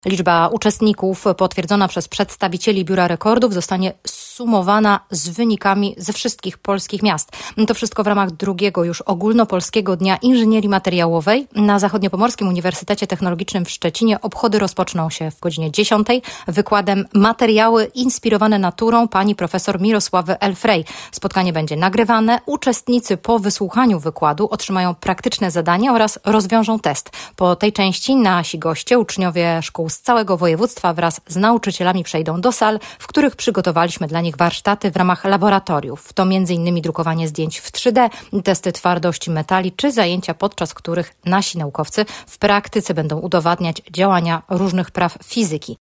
Liczba uczestników potwierdzona przez przedstawicieli Biura Rekordów zostanie sumowana z wynikami ze wszystkich polskich miast. To wszystko w ramach drugiego już ogólnopolskiego Dnia Inżynierii Materiałowej. Na Zachodniopomorskim Uniwersytecie Technologicznym w Szczecinie obchody rozpoczną się w godzinie 10 wykładem Materiały inspirowane naturą pani profesor Mirosławy Elfrej. Spotkanie będzie nagrywane. Uczestnicy po wysłuchaniu wykładu otrzymają praktyczne zadania oraz rozwiążą test. Po tej części nasi goście, uczniowie szkół z całego województwa wraz z nauczycielami przejdą do sal, w których przygotowaliśmy dla nich warsztaty w ramach laboratoriów. To m.in. drukowanie zdjęć w 3D, testy twardości metali czy zajęcia, podczas których nasi naukowcy w praktyce będą udowadniać działania różnych praw fizyki.